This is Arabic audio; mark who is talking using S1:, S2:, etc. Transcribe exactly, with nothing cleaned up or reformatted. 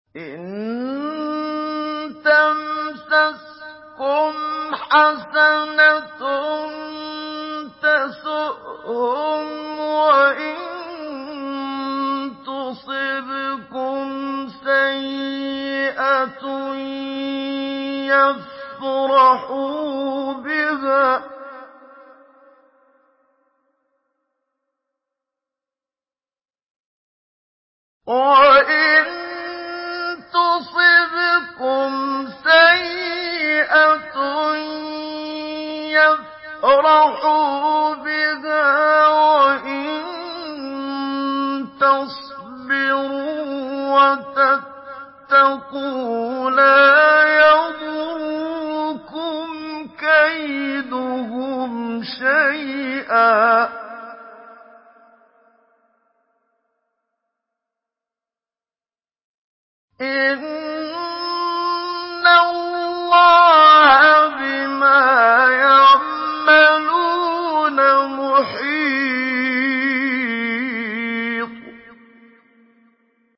S1: إِن تَمْسَسْكُمْ حَسَنَةٌ تَسُؤْهُمْ وَإِن تُصِبْكُمْ سَيِّئَةٌ يَفْرَحُوا بِهَا ۖ وَإِن تُصِبْكُمْ سَيِّئَةٌ يَفْرَحُوا بِهَا ۖ وَإِن تَصْبِرُوا وَتَتَّقُوا لَا يَضُرُّكُمْ كَيْدُهُمْ شَيْئًا ۗ إِنَّ اللَّهَ بِمَا يَعْمَلُونَ مُحِيطٌ.